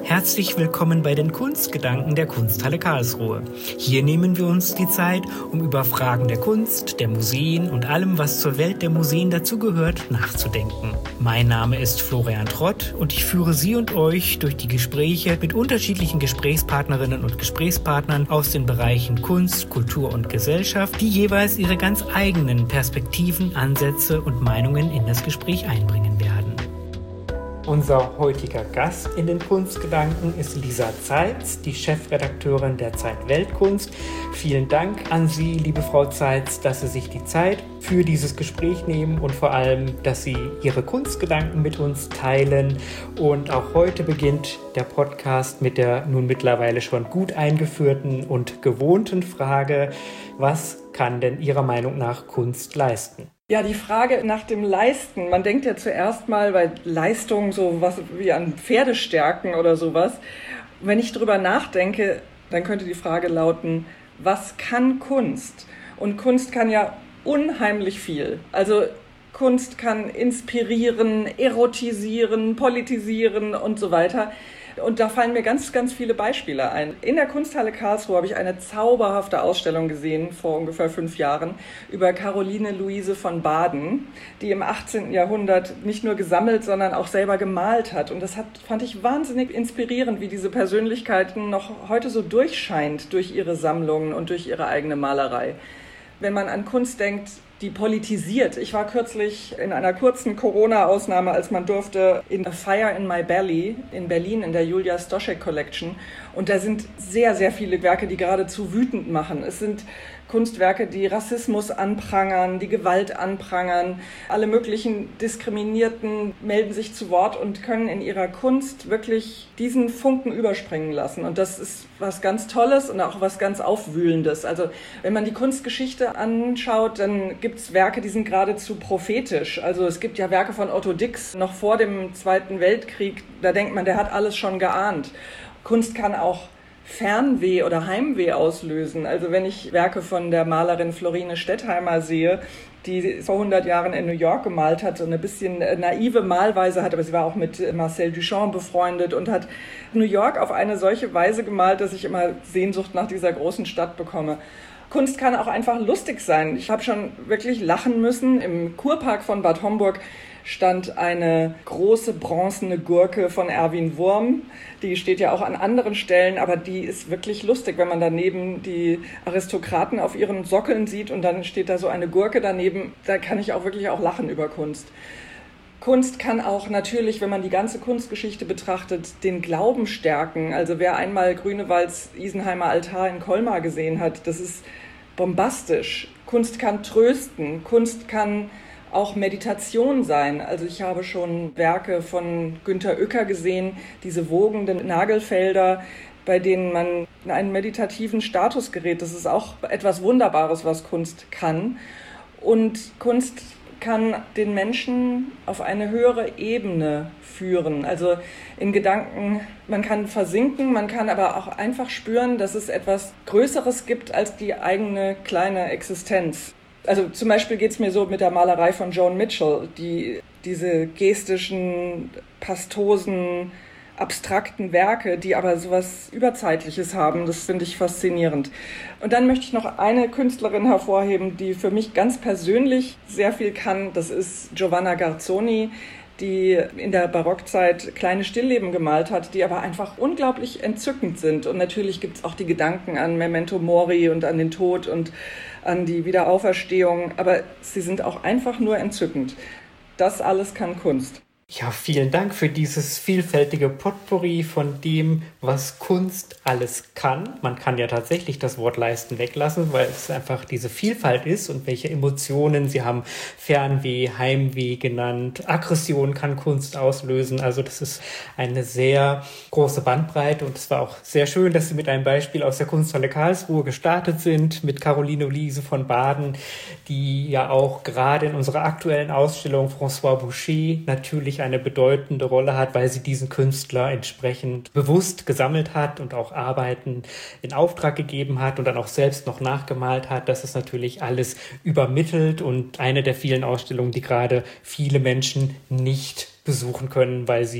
Herzlich willkommen bei den Kunstgedanken der Kunsthalle Karlsruhe. Hier nehmen wir uns die Zeit, um über Fragen der Kunst, der Museen und allem, was zur Welt der Museen dazugehört, nachzudenken. Mein Name ist Florian Trott und ich führe Sie und euch durch die Gespräche mit unterschiedlichen Gesprächspartnerinnen und Gesprächspartnern aus den Bereichen Kunst, Kultur und Gesellschaft, die jeweils ihre ganz eigenen Perspektiven, Ansätze und Meinungen in das Gespräch einbringen werden. Unser heutiger Gast in den Kunstgedanken ist Lisa Zeitz, die Chefredakteurin der Zeit Weltkunst. Vielen Dank an Sie, liebe Frau Zeitz, dass Sie sich die Zeit für dieses Gespräch nehmen und vor allem, dass Sie Ihre Kunstgedanken mit uns teilen. Und auch heute beginnt der Podcast mit der nun mittlerweile schon gut eingeführten und gewohnten Frage: Was kann denn Ihrer Meinung nach Kunst leisten? Ja, die Frage nach dem Leisten. Man denkt ja zuerst mal bei Leistung so was wie an Pferdestärken oder sowas. Wenn ich drüber nachdenke, dann könnte die Frage lauten: Was kann Kunst? Und Kunst kann ja unheimlich viel. Also Kunst kann inspirieren, erotisieren, politisieren und so weiter. Und da fallen mir ganz, ganz viele Beispiele ein. In der Kunsthalle Karlsruhe habe ich eine zauberhafte Ausstellung gesehen, vor ungefähr 5 Jahren, über Caroline Luise von Baden, die im 18. Jahrhundert nicht nur gesammelt, sondern auch selber gemalt hat. Und das fand ich wahnsinnig inspirierend, wie diese Persönlichkeiten noch heute so durchscheint durch ihre Sammlungen und durch ihre eigene Malerei. Wenn man an Kunst denkt, die politisiert. Ich war kürzlich in einer kurzen Corona-Ausnahme, als man durfte, in A Fire in My Belly in Berlin in der Julia Stoschek Collection. Und da sind sehr, sehr viele Werke, die geradezu wütend machen. Es sind Kunstwerke, die Rassismus anprangern, die Gewalt anprangern. Alle möglichen Diskriminierten melden sich zu Wort und können in ihrer Kunst wirklich diesen Funken überspringen lassen. Und das ist was ganz Tolles und auch was ganz Aufwühlendes. Also wenn man die Kunstgeschichte anschaut, dann gibt es Werke, die sind geradezu prophetisch. Also es gibt ja Werke von Otto Dix noch vor dem Zweiten Weltkrieg. Da denkt man, der hat alles schon geahnt. Kunst kann auch Fernweh oder Heimweh auslösen. Also wenn ich Werke von der Malerin Florine Stettheimer sehe, die vor 100 Jahren in New York gemalt hat, so eine bisschen naive Malweise hat, aber sie war auch mit Marcel Duchamp befreundet und hat New York auf eine solche Weise gemalt, dass ich immer Sehnsucht nach dieser großen Stadt bekomme. Kunst kann auch einfach lustig sein. Ich habe schon wirklich lachen müssen. Im Kurpark von Bad Homburg stand eine große bronzene Gurke von Erwin Wurm. Die steht ja auch an anderen Stellen, aber die ist wirklich lustig, wenn man daneben die Aristokraten auf ihren Sockeln sieht und dann steht da so eine Gurke daneben. Da kann ich auch wirklich auch lachen über Kunst. Kunst kann auch natürlich, wenn man die ganze Kunstgeschichte betrachtet, den Glauben stärken. Also wer einmal Grünewalds Isenheimer Altar in Colmar gesehen hat, das ist bombastisch. Kunst kann trösten, Kunst kann auch Meditation sein. Also ich habe schon Werke von Günter Uecker gesehen, diese wogenden Nagelfelder, bei denen man in einen meditativen Status gerät. Das ist auch etwas Wunderbares, was Kunst kann. Und Kunst kann den Menschen auf eine höhere Ebene führen. Also in Gedanken, man kann versinken, man kann aber auch einfach spüren, dass es etwas Größeres gibt als die eigene kleine Existenz. Also zum Beispiel geht es mir so mit der Malerei von Joan Mitchell, die diese gestischen, pastosen, abstrakten Werke, die aber sowas Überzeitliches haben, das finde ich faszinierend. Und dann möchte ich noch eine Künstlerin hervorheben, die für mich ganz persönlich sehr viel kann. Das ist Giovanna Garzoni, die in der Barockzeit kleine Stillleben gemalt hat, die aber einfach unglaublich entzückend sind. Und natürlich gibt es auch die Gedanken an Memento Mori und an den Tod und an die Wiederauferstehung, aber sie sind auch einfach nur entzückend. Das alles kann Kunst. Ja, vielen Dank für dieses vielfältige Potpourri von dem, was Kunst alles kann. Man kann ja tatsächlich das Wort leisten weglassen, weil es einfach diese Vielfalt ist und welche Emotionen. Sie haben Fernweh, Heimweh genannt. Aggression kann Kunst auslösen. Also das ist eine sehr große Bandbreite und es war auch sehr schön, dass Sie mit einem Beispiel aus der Kunsthalle Karlsruhe gestartet sind, mit Caroline Luise von Baden, die ja auch gerade in unserer aktuellen Ausstellung François Boucher natürlich eine bedeutende Rolle hat, weil sie diesen Künstler entsprechend bewusst gesammelt hat und auch Arbeiten in Auftrag gegeben hat und dann auch selbst noch nachgemalt hat. Das ist natürlich alles übermittelt und eine der vielen Ausstellungen, die gerade viele Menschen nicht besuchen können, weil sie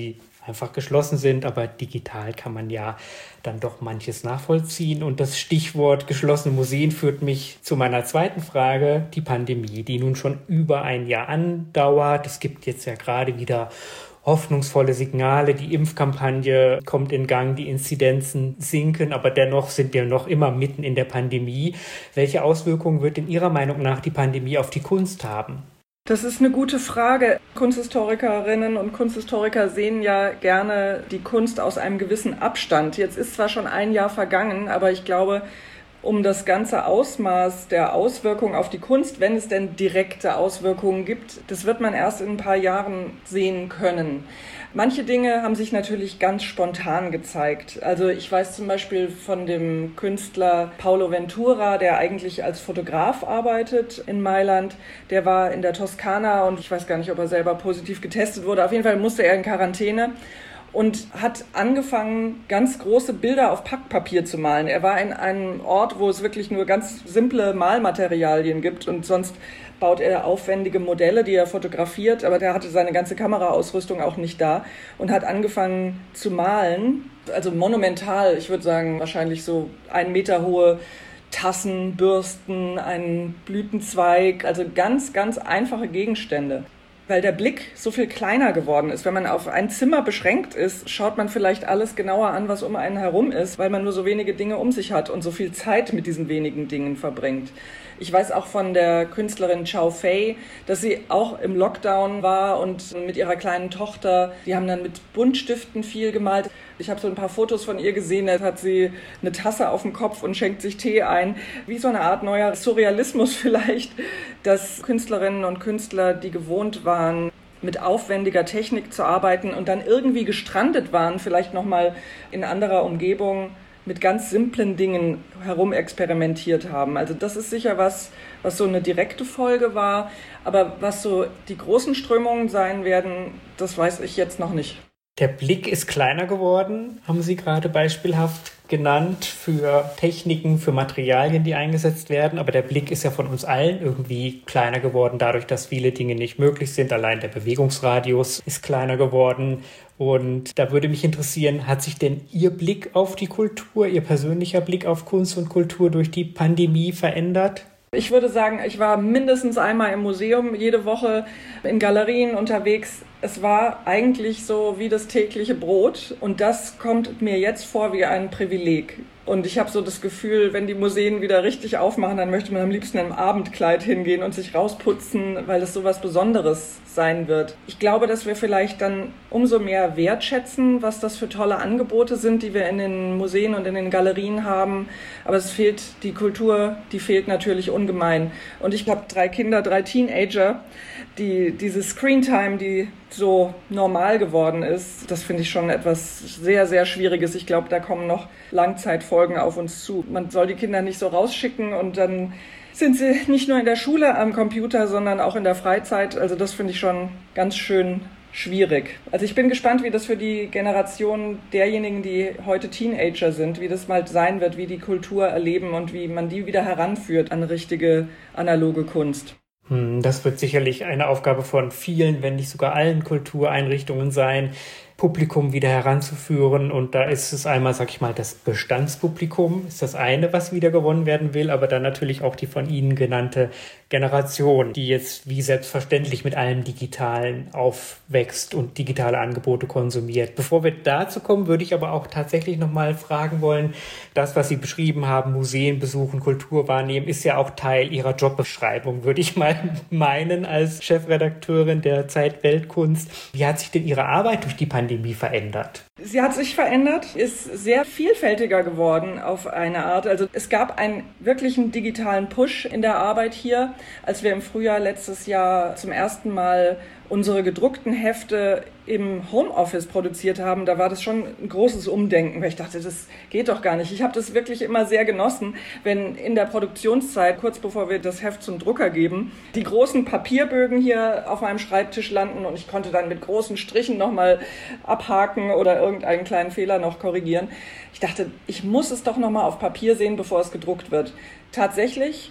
einfach geschlossen sind. Aber digital kann man ja dann doch manches nachvollziehen. Und das Stichwort geschlossene Museen führt mich zu meiner zweiten Frage, die Pandemie, die nun schon über ein Jahr andauert. Es gibt jetzt ja gerade wieder hoffnungsvolle Signale, die Impfkampagne kommt in Gang, die Inzidenzen sinken, aber dennoch sind wir noch immer mitten in der Pandemie. Welche Auswirkungen wird in Ihrer Meinung nach die Pandemie auf die Kunst haben? Das ist eine gute Frage. Kunsthistorikerinnen und Kunsthistoriker sehen ja gerne die Kunst aus einem gewissen Abstand. Jetzt ist zwar schon ein Jahr vergangen, aber ich glaube, um das ganze Ausmaß der Auswirkungen auf die Kunst, wenn es denn direkte Auswirkungen gibt, das wird man erst in ein paar Jahren sehen können. Manche Dinge haben sich natürlich ganz spontan gezeigt. Also ich weiß zum Beispiel von dem Künstler Paolo Ventura, der eigentlich als Fotograf arbeitet in Mailand. Der war in der Toskana und ich weiß gar nicht, ob er selber positiv getestet wurde. Auf jeden Fall musste er in Quarantäne und hat angefangen, ganz große Bilder auf Packpapier zu malen. Er war in einem Ort, wo es wirklich nur ganz simple Malmaterialien gibt und sonst baut er aufwendige Modelle, die er fotografiert, aber der hatte seine ganze Kameraausrüstung auch nicht da und hat angefangen zu malen, also monumental, ich würde sagen wahrscheinlich so 1 Meter hohe Tassen, Bürsten, einen Blütenzweig, also ganz, ganz einfache Gegenstände. Weil der Blick so viel kleiner geworden ist. Wenn man auf ein Zimmer beschränkt ist, schaut man vielleicht alles genauer an, was um einen herum ist, weil man nur so wenige Dinge um sich hat und so viel Zeit mit diesen wenigen Dingen verbringt. Ich weiß auch von der Künstlerin Chow Fei, dass sie auch im Lockdown war und mit ihrer kleinen Tochter, die haben dann mit Buntstiften viel gemalt. Ich habe so ein paar Fotos von ihr gesehen, da hat sie eine Tasse auf dem Kopf und schenkt sich Tee ein. Wie so eine Art neuer Surrealismus vielleicht, dass Künstlerinnen und Künstler, die gewohnt waren, mit aufwendiger Technik zu arbeiten und dann irgendwie gestrandet waren, vielleicht nochmal in anderer Umgebung, mit ganz simplen Dingen herumexperimentiert haben. Also das ist sicher was so eine direkte Folge war. Aber was so die großen Strömungen sein werden, das weiß ich jetzt noch nicht. Der Blick ist kleiner geworden, haben Sie gerade beispielhaft genannt, für Techniken, für Materialien, die eingesetzt werden. Aber der Blick ist ja von uns allen irgendwie kleiner geworden, dadurch, dass viele Dinge nicht möglich sind. Allein der Bewegungsradius ist kleiner geworden. Und da würde mich interessieren, hat sich denn Ihr Blick auf die Kultur, Ihr persönlicher Blick auf Kunst und Kultur durch die Pandemie verändert? Ich würde sagen, ich war mindestens einmal im Museum, jede Woche in Galerien unterwegs. Es war eigentlich so wie das tägliche Brot und das kommt mir jetzt vor wie ein Privileg. Und ich habe so das Gefühl, wenn die Museen wieder richtig aufmachen, dann möchte man am liebsten im Abendkleid hingehen und sich rausputzen, weil das so was Besonderes sein wird. Ich glaube, dass wir vielleicht dann umso mehr wertschätzen, was das für tolle Angebote sind, die wir in den Museen und in den Galerien haben. Aber es fehlt die Kultur, die fehlt natürlich ungemein. Und ich habe 3 Kinder, 3 Teenager, diese Screentime, die so normal geworden ist, das finde ich schon etwas sehr, sehr Schwieriges. Ich glaube, da kommen noch Langzeitfolgen auf uns zu. Man soll die Kinder nicht so rausschicken und dann sind sie nicht nur in der Schule am Computer, sondern auch in der Freizeit. Also das finde ich schon ganz schön schwierig. Also ich bin gespannt, wie das für die Generation derjenigen, die heute Teenager sind, wie das mal sein wird, wie die Kultur erleben und wie man die wieder heranführt an richtige analoge Kunst. Das wird sicherlich eine Aufgabe von vielen, wenn nicht sogar allen Kultureinrichtungen sein, Publikum wieder heranzuführen. Und da ist es einmal, sag ich mal, das Bestandspublikum ist das eine, was wieder gewonnen werden will, aber dann natürlich auch die von Ihnen genannte Generation, die jetzt wie selbstverständlich mit allem Digitalen aufwächst und digitale Angebote konsumiert. Bevor wir dazu kommen, würde ich aber auch tatsächlich nochmal fragen wollen, das, was Sie beschrieben haben, Museen besuchen, Kultur wahrnehmen, ist ja auch Teil Ihrer Jobbeschreibung, würde ich mal meinen, als Chefredakteurin der Zeit Weltkunst. Wie hat sich denn Ihre Arbeit durch die Pandemie verändert? Sie hat sich verändert, ist sehr vielfältiger geworden auf eine Art. Also es gab einen wirklichen digitalen Push in der Arbeit hier, als wir im Frühjahr letztes Jahr zum ersten Mal unsere gedruckten Hefte im Homeoffice produziert haben. Da war das schon ein großes Umdenken, weil ich dachte, das geht doch gar nicht. Ich habe das wirklich immer sehr genossen, wenn in der Produktionszeit, kurz bevor wir das Heft zum Drucker geben, die großen Papierbögen hier auf meinem Schreibtisch landen und ich konnte dann mit großen Strichen nochmal abhaken oder irgendeinen kleinen Fehler noch korrigieren. Ich dachte, ich muss es doch nochmal auf Papier sehen, bevor es gedruckt wird. Tatsächlich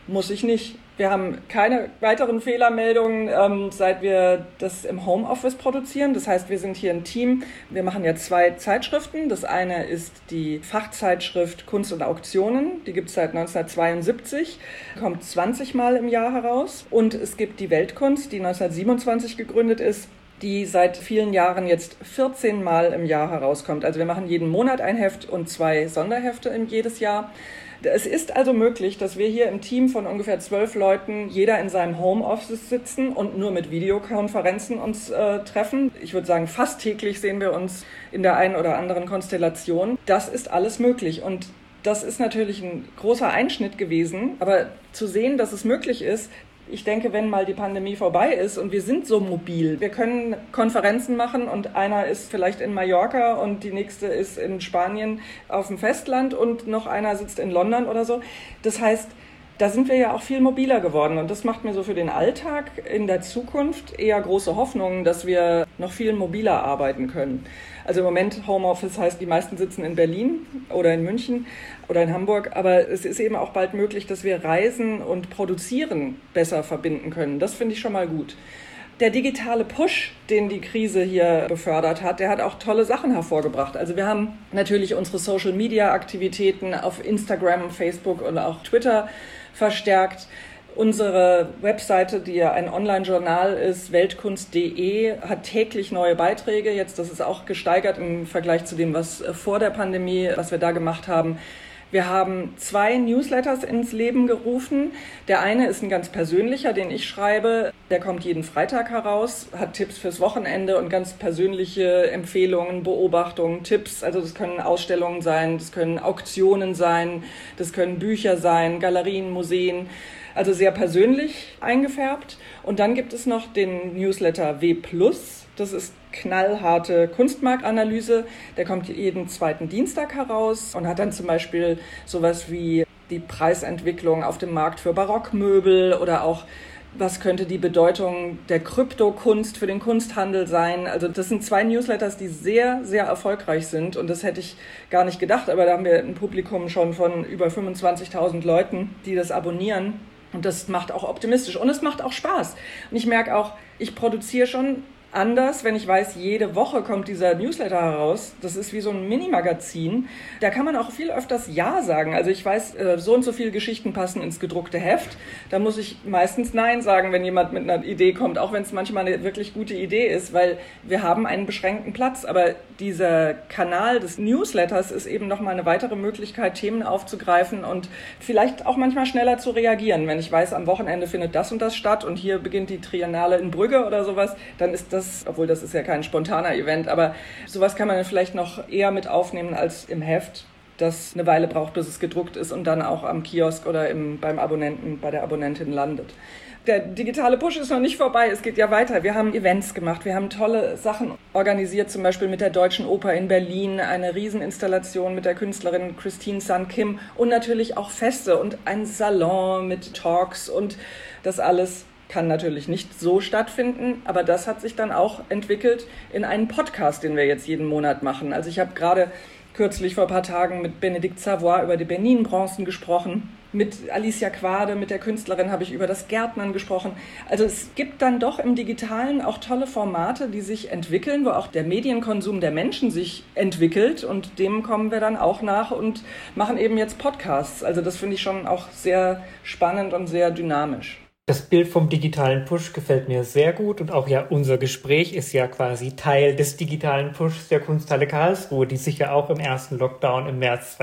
muss ich nicht. Wir haben keine weiteren Fehlermeldungen, seit wir das im Homeoffice produzieren. Das heißt, wir sind hier ein Team. Wir machen ja 2 Zeitschriften. Das eine ist die Fachzeitschrift Kunst und Auktionen. Die gibt es seit 1972, kommt 20 Mal im Jahr heraus. Und es gibt die Weltkunst, die 1927 gegründet ist, die seit vielen Jahren jetzt 14 Mal im Jahr herauskommt. Also wir machen jeden Monat ein Heft und 2 Sonderhefte jedes Jahr. Es ist also möglich, dass wir hier im Team von ungefähr 12 Leuten, jeder in seinem Homeoffice sitzen und nur mit Videokonferenzen uns treffen. Ich würde sagen, fast täglich sehen wir uns in der einen oder anderen Konstellation. Das ist alles möglich und das ist natürlich ein großer Einschnitt gewesen. Aber zu sehen, dass es möglich ist, ich denke, wenn mal die Pandemie vorbei ist und wir sind so mobil, wir können Konferenzen machen und einer ist vielleicht in Mallorca und die nächste ist in Spanien auf dem Festland und noch einer sitzt in London oder so. Das heißt, da sind wir ja auch viel mobiler geworden und das macht mir so für den Alltag in der Zukunft eher große Hoffnungen, dass wir noch viel mobiler arbeiten können. Also im Moment Homeoffice heißt, die meisten sitzen in Berlin oder in München oder in Hamburg, aber es ist eben auch bald möglich, dass wir Reisen und Produzieren besser verbinden können. Das finde ich schon mal gut. Der digitale Push, den die Krise hier befördert hat, der hat auch tolle Sachen hervorgebracht. Also wir haben natürlich unsere Social-Media-Aktivitäten auf Instagram, Facebook und auch Twitter verstärkt. Unsere Webseite, die ja ein Online-Journal ist, weltkunst.de, hat täglich neue Beiträge. Jetzt, das ist auch gesteigert im Vergleich zu dem, was vor der Pandemie, was wir da gemacht haben. Wir haben 2 Newsletters ins Leben gerufen. Der eine ist ein ganz persönlicher, den ich schreibe. Der kommt jeden Freitag heraus, hat Tipps fürs Wochenende und ganz persönliche Empfehlungen, Beobachtungen, Tipps. Also das können Ausstellungen sein, das können Auktionen sein, das können Bücher sein, Galerien, Museen. Also sehr persönlich eingefärbt. Und dann gibt es noch den Newsletter W+. Das ist knallharte Kunstmarktanalyse. Der kommt jeden 2. Dienstag heraus und hat dann zum Beispiel sowas wie die Preisentwicklung auf dem Markt für Barockmöbel oder auch, was könnte die Bedeutung der Kryptokunst für den Kunsthandel sein. Also das sind 2 Newsletters, die sehr, sehr erfolgreich sind und das hätte ich gar nicht gedacht. Aber da haben wir ein Publikum schon von über 25.000 Leuten, die das abonnieren. Und das macht auch optimistisch und es macht auch Spaß. Und ich merke auch, ich produziere schon anders, wenn ich weiß, jede Woche kommt dieser Newsletter heraus. Das ist wie so ein Mini-Magazin. Da kann man auch viel öfters Ja sagen. Also ich weiß, so und so viele Geschichten passen ins gedruckte Heft. Da muss ich meistens Nein sagen, wenn jemand mit einer Idee kommt, auch wenn es manchmal eine wirklich gute Idee ist, weil wir haben einen beschränkten Platz. Aber dieser Kanal des Newsletters ist eben nochmal eine weitere Möglichkeit, Themen aufzugreifen und vielleicht auch manchmal schneller zu reagieren. Wenn ich weiß, am Wochenende findet das und das statt und hier beginnt die Triennale in Brügge oder sowas, dann ist das, obwohl das ist ja kein spontaner Event, aber sowas kann man vielleicht noch eher mit aufnehmen als im Heft, das eine Weile braucht, bis es gedruckt ist und dann auch am Kiosk oder beim Abonnenten, bei der Abonnentin landet. Der digitale Push ist noch nicht vorbei, es geht ja weiter. Wir haben Events gemacht, wir haben tolle Sachen organisiert, zum Beispiel mit der Deutschen Oper in Berlin, eine Rieseninstallation mit der Künstlerin Christine Sun Kim und natürlich auch Feste und ein Salon mit Talks und das alles kann natürlich nicht so stattfinden, aber das hat sich dann auch entwickelt in einen Podcast, den wir jetzt jeden Monat machen. Also ich habe gerade kürzlich vor ein paar Tagen mit Bénédicte Savoy über die Benin-Bronzen gesprochen. Mit Alicia Quade, mit der Künstlerin, habe ich über das Gärtnern gesprochen. Also es gibt dann doch im Digitalen auch tolle Formate, die sich entwickeln, wo auch der Medienkonsum der Menschen sich entwickelt und dem kommen wir dann auch nach und machen eben jetzt Podcasts. Also das finde ich schon auch sehr spannend und sehr dynamisch. Das Bild vom digitalen Push gefällt mir sehr gut und auch ja unser Gespräch ist ja quasi Teil des digitalen Pushs der Kunsthalle Karlsruhe, die sich ja auch im ersten Lockdown im März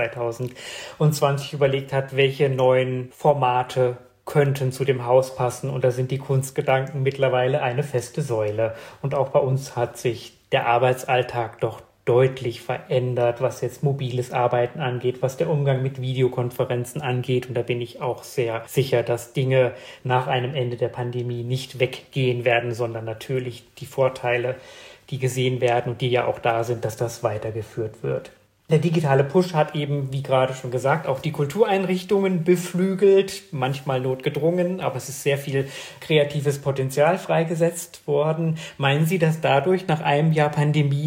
2020 überlegt hat, welche neuen Formate könnten zu dem Haus passen. Und da sind die Kunstgedanken mittlerweile eine feste Säule. Und auch bei uns hat sich der Arbeitsalltag doch deutlich verändert, was jetzt mobiles Arbeiten angeht, was der Umgang mit Videokonferenzen angeht. Und da bin ich auch sehr sicher, dass Dinge nach einem Ende der Pandemie nicht weggehen werden, sondern natürlich die Vorteile, die gesehen werden und die ja auch da sind, dass das weitergeführt wird. Der digitale Push hat eben, wie gerade schon gesagt, auch die Kultureinrichtungen beflügelt, manchmal notgedrungen, aber es ist sehr viel kreatives Potenzial freigesetzt worden. Meinen Sie, dass dadurch nach einem Jahr Pandemie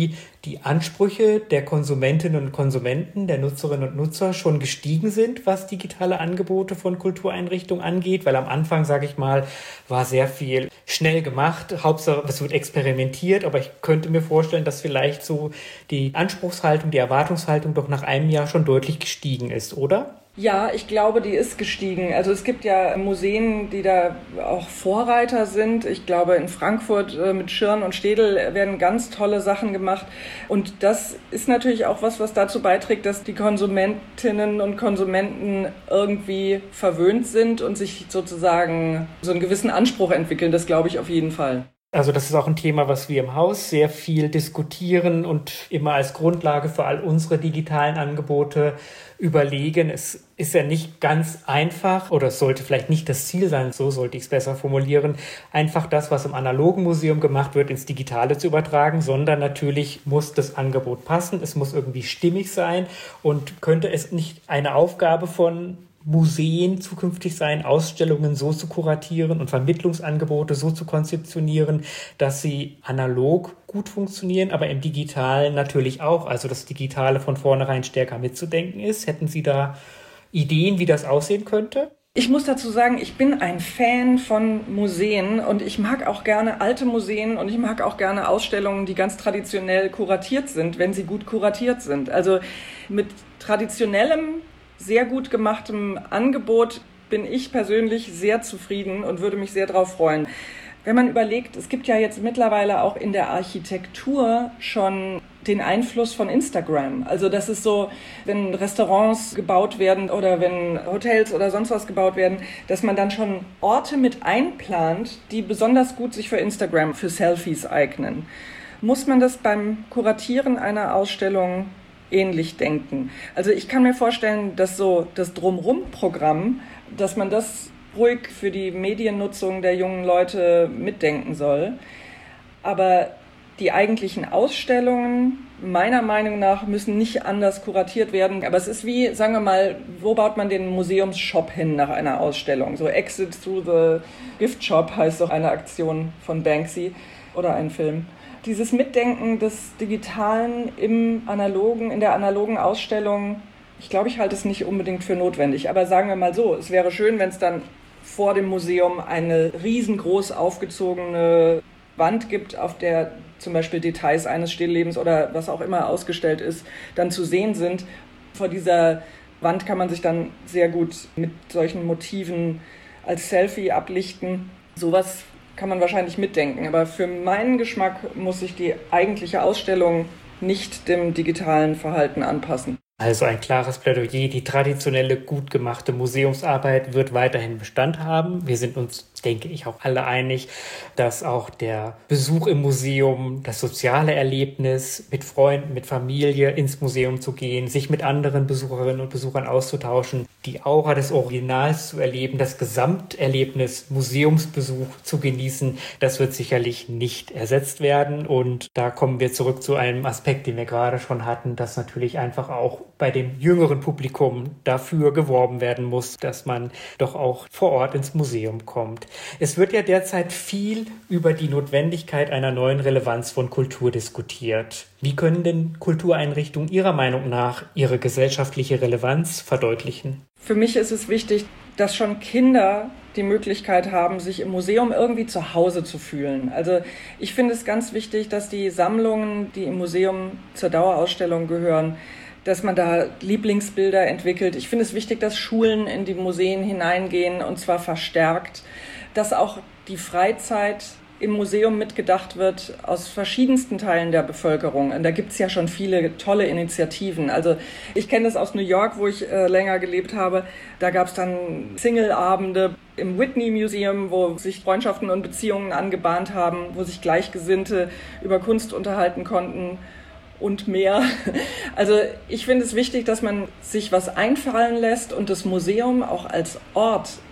die Ansprüche der Konsumentinnen und Konsumenten, der Nutzerinnen und Nutzer schon gestiegen sind, was digitale Angebote von Kultureinrichtungen angeht? Weil am Anfang, sage ich mal, war sehr viel schnell gemacht. Hauptsache, es wird experimentiert, aber ich könnte mir vorstellen, dass vielleicht so die Anspruchshaltung, die Erwartungshaltung doch nach einem Jahr schon deutlich gestiegen ist, oder? Ja, ich glaube, die ist gestiegen. Also es gibt ja Museen, die da auch Vorreiter sind. Ich glaube, in Frankfurt mit Schirn und Städel werden ganz tolle Sachen gemacht. Und das ist natürlich auch was dazu beiträgt, dass die Konsumentinnen und Konsumenten irgendwie verwöhnt sind und sich sozusagen so einen gewissen Anspruch entwickeln. Das glaube ich auf jeden Fall. Also das ist auch ein Thema, was wir im Haus sehr viel diskutieren und immer als Grundlage für all unsere digitalen Angebote überlegen. Es ist ja nicht ganz einfach, oder es sollte vielleicht nicht das Ziel sein, so sollte ich es besser formulieren, einfach das, was im analogen Museum gemacht wird, ins Digitale zu übertragen, sondern natürlich muss das Angebot passen, es muss irgendwie stimmig sein und könnte es nicht eine Aufgabe von Museen zukünftig sein, Ausstellungen so zu kuratieren und Vermittlungsangebote so zu konzeptionieren, dass sie analog gut funktionieren, aber im Digitalen natürlich auch, also das Digitale von vornherein stärker mitzudenken ist. Hätten Sie da Ideen, wie das aussehen könnte? Ich muss dazu sagen, ich bin ein Fan von Museen und ich mag auch gerne alte Museen und ich mag auch gerne Ausstellungen, die ganz traditionell kuratiert sind, wenn sie gut kuratiert sind. Also mit traditionellem, sehr gut gemachtem Angebot bin ich persönlich sehr zufrieden und würde mich sehr darauf freuen. Wenn man überlegt, es gibt ja jetzt mittlerweile auch in der Architektur schon den Einfluss von Instagram. Also das ist so, wenn Restaurants gebaut werden oder wenn Hotels oder sonst was gebaut werden, dass man dann schon Orte mit einplant, die besonders gut sich für Instagram, für Selfies eignen. Muss man das beim Kuratieren einer Ausstellung ähnlich denken? Also ich kann mir vorstellen, dass so das Drumrum-Programm, dass man das ruhig für die Mediennutzung der jungen Leute mitdenken soll. Aber die eigentlichen Ausstellungen, meiner Meinung nach, müssen nicht anders kuratiert werden. Aber es ist wie, sagen wir mal, wo baut man den Museumsshop hin nach einer Ausstellung? So Exit through the Gift Shop heißt doch eine Aktion von Banksy oder ein Film. Dieses Mitdenken des Digitalen in der analogen Ausstellung, ich glaube, ich halte es nicht unbedingt für notwendig. Aber sagen wir mal so, es wäre schön, wenn es dann vor dem Museum eine riesengroß aufgezogene Wand gibt, auf der zum Beispiel Details eines Stilllebens oder was auch immer ausgestellt ist, dann zu sehen sind. Vor dieser Wand kann man sich dann sehr gut mit solchen Motiven als Selfie ablichten. Sowas kann man wahrscheinlich mitdenken. Aber für meinen Geschmack muss sich die eigentliche Ausstellung nicht dem digitalen Verhalten anpassen. Also ein klares Plädoyer, die traditionelle, gut gemachte Museumsarbeit wird weiterhin Bestand haben. Wir sind uns, denke ich, auch alle einig, dass auch der Besuch im Museum, das soziale Erlebnis, mit Freunden, mit Familie ins Museum zu gehen, sich mit anderen Besucherinnen und Besuchern auszutauschen, die Aura des Originals zu erleben, das Gesamterlebnis Museumsbesuch zu genießen, das wird sicherlich nicht ersetzt werden. Und da kommen wir zurück zu einem Aspekt, den wir gerade schon hatten, dass natürlich einfach auch bei dem jüngeren Publikum dafür geworben werden muss, dass man doch auch vor Ort ins Museum kommt. Es wird ja derzeit viel über die Notwendigkeit einer neuen Relevanz von Kultur diskutiert. Wie können denn Kultureinrichtungen Ihrer Meinung nach ihre gesellschaftliche Relevanz verdeutlichen? Für mich ist es wichtig, dass schon Kinder die Möglichkeit haben, sich im Museum irgendwie zu Hause zu fühlen. Also ich finde es ganz wichtig, dass die Sammlungen, die im Museum zur Dauerausstellung gehören, dass man da Lieblingsbilder entwickelt. Ich finde es wichtig, dass Schulen in die Museen hineingehen und zwar verstärkt, dass auch die Freizeit im Museum mitgedacht wird aus verschiedensten Teilen der Bevölkerung. Und da gibt es ja schon viele tolle Initiativen. Also ich kenne das aus New York, wo ich länger gelebt habe. Da gab es dann Single-Abende im Whitney Museum, wo sich Freundschaften und Beziehungen angebahnt haben, wo sich Gleichgesinnte über Kunst unterhalten konnten und mehr. Also ich finde es wichtig, dass man sich was einfallen lässt und das Museum auch als Ort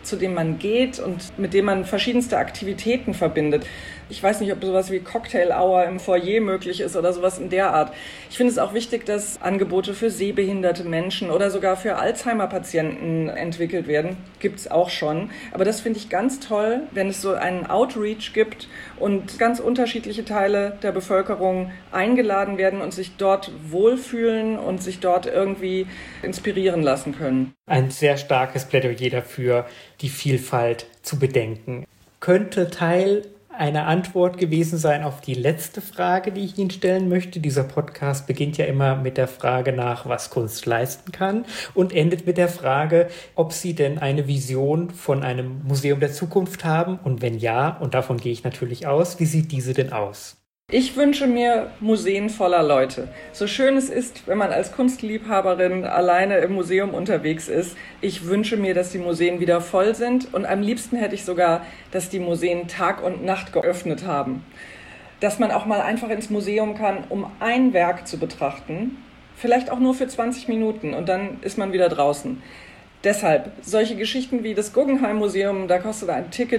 zu dem man geht und mit dem man verschiedenste Aktivitäten verbindet. Ich weiß nicht, ob sowas wie Cocktail-Hour im Foyer möglich ist oder sowas in der Art. Ich finde es auch wichtig, dass Angebote für sehbehinderte Menschen oder sogar für Alzheimer-Patienten entwickelt werden. Gibt es auch schon. Aber das finde ich ganz toll, wenn es so einen Outreach gibt und ganz unterschiedliche Teile der Bevölkerung eingeladen werden und sich dort wohlfühlen und sich dort irgendwie inspirieren lassen können. Ein sehr starkes Plädoyer dafür, die Vielfalt zu bedenken. Könnte Teil eine Antwort gewesen sein auf die letzte Frage, die ich Ihnen stellen möchte. Dieser Podcast beginnt ja immer mit der Frage nach, was Kunst leisten kann und endet mit der Frage, ob Sie denn eine Vision von einem Museum der Zukunft haben und wenn ja, und davon gehe ich natürlich aus, wie sieht diese denn aus? Ich wünsche mir Museen voller Leute. So schön es ist, wenn man als Kunstliebhaberin alleine im Museum unterwegs ist. Ich wünsche mir, dass die Museen wieder voll sind und am liebsten hätte ich sogar, dass die Museen Tag und Nacht geöffnet haben. Dass man auch mal einfach ins Museum kann, um ein Werk zu betrachten, vielleicht auch nur für 20 Minuten und dann ist man wieder draußen. Deshalb, solche Geschichten wie das Guggenheim Museum, da kostet ein Ticket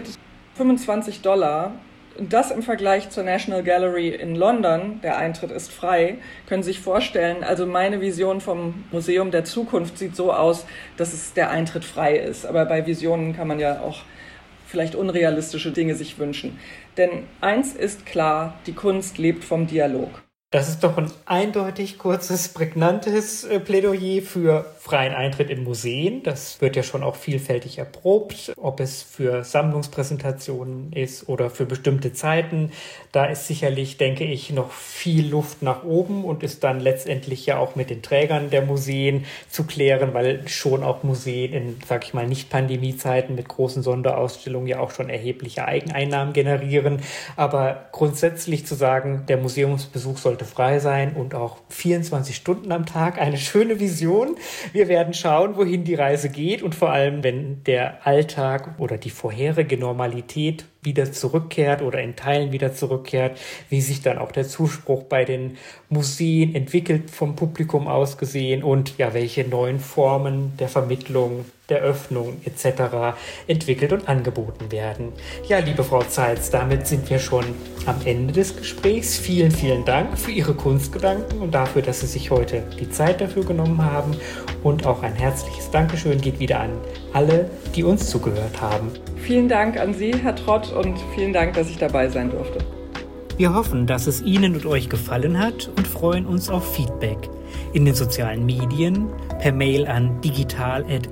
$25. Und das im Vergleich zur National Gallery in London, der Eintritt ist frei, können Sie sich vorstellen, also meine Vision vom Museum der Zukunft sieht so aus, dass der Eintritt frei ist. Aber bei Visionen kann man ja auch vielleicht unrealistische Dinge sich wünschen. Denn eins ist klar, die Kunst lebt vom Dialog. Das ist doch ein eindeutig kurzes, prägnantes Plädoyer für freien Eintritt in Museen. Das wird ja schon auch vielfältig erprobt, ob es für Sammlungspräsentationen ist oder für bestimmte Zeiten. Da ist sicherlich, denke ich, noch viel Luft nach oben und ist dann letztendlich ja auch mit den Trägern der Museen zu klären, weil schon auch Museen in, sag ich mal, Nicht-Pandemie-Zeiten mit großen Sonderausstellungen ja auch schon erhebliche Eigeneinnahmen generieren. Aber grundsätzlich zu sagen, der Museumsbesuch sollte frei sein und auch 24 Stunden am Tag, eine schöne Vision. Wir werden schauen, wohin die Reise geht und vor allem, wenn der Alltag oder die vorherige Normalität wieder zurückkehrt oder in Teilen wieder zurückkehrt, wie sich dann auch der Zuspruch bei den Museen entwickelt, vom Publikum aus gesehen und ja, welche neuen Formen der Vermittlung, der Öffnung etc. entwickelt und angeboten werden. Ja, liebe Frau Zeitz, damit sind wir schon am Ende des Gesprächs. Vielen, vielen Dank für Ihre Kunstgedanken und dafür, dass Sie sich heute die Zeit dafür genommen haben. Und auch ein herzliches Dankeschön geht wieder an alle, die uns zugehört haben. Vielen Dank an Sie, Herr Trott, und vielen Dank, dass ich dabei sein durfte. Wir hoffen, dass es Ihnen und euch gefallen hat und freuen uns auf Feedback in den sozialen Medien, per Mail an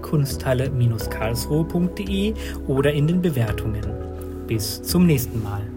digital@kunsthalle-karlsruhe.de oder in den Bewertungen. Bis zum nächsten Mal.